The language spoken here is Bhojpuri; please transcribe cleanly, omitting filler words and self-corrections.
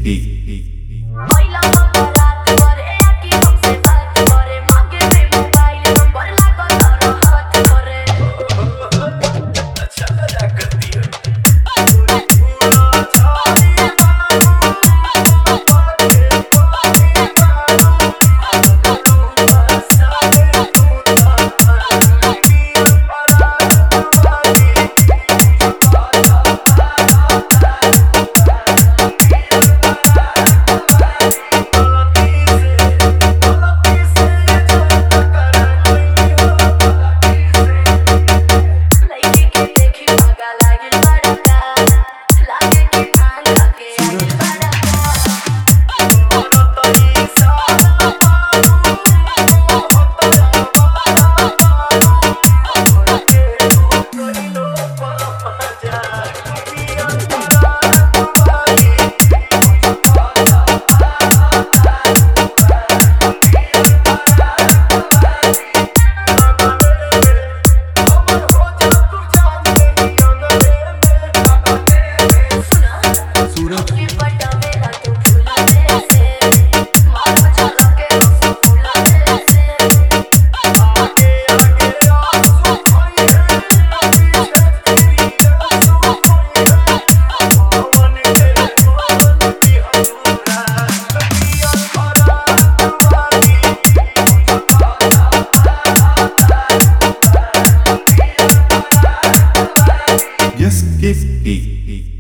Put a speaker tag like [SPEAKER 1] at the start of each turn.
[SPEAKER 1] महिला रात करे आके हमसे बात करे मांगे रे मोबाइल नंबर लागल तारा हाथ करे
[SPEAKER 2] अच्छा मजाक करती है
[SPEAKER 3] Yes, kiss,